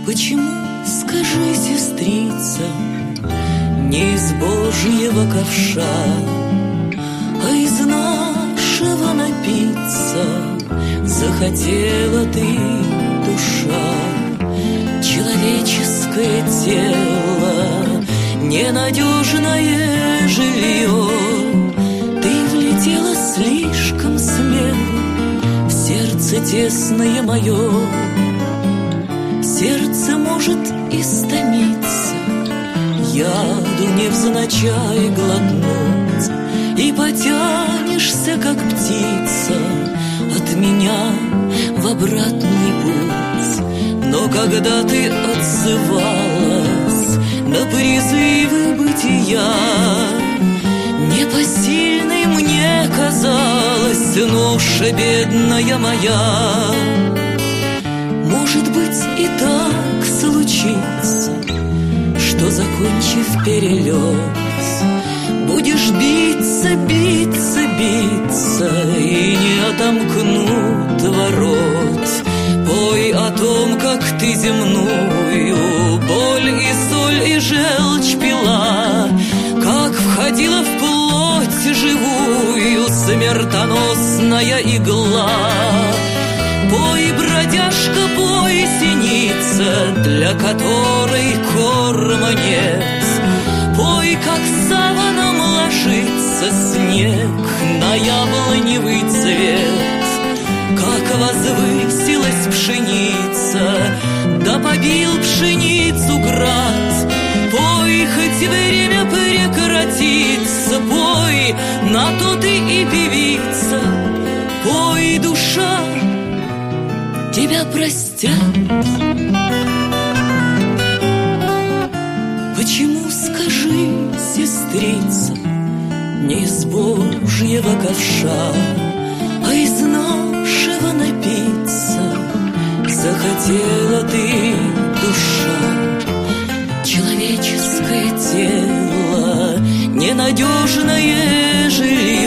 Почему, скажи, сестрица, не из Божьего ковша, а из нашего напиться захотела ты, душа? Человеческое тело, ненадежное жилье, ты влетела слишком смело в сердце тесное мое. Сердце может истомиться, яду невзначай глотнуть, и потянешься, как птица, от меня в обратный путь. Но когда ты отзывалась на призывы бытия, непосильной мне казалась ноша бедная моя. Может быть, и так случится, что, закончив перелет, будешь биться, биться, биться, и не отомкнут ворот. Пой о том, как ты земную боль и соль и желчь пила, как входила в плоть живую смертоносная игла. Пой, бродяжка, пой, синица, для которой корма нет. Пой, как саваном ложится снег на яблоневый цвет. Как возвысилась пшеница, да побил пшеницу град. Пой, хоть время прекратится, пой, на то ты и певица. Пой, душа, тебя простят. Почему, скажи, сестрица, не из Божьего ковша, а из нашего напиться захотела ты, душа? Человеческое тело, ненадежное жилье,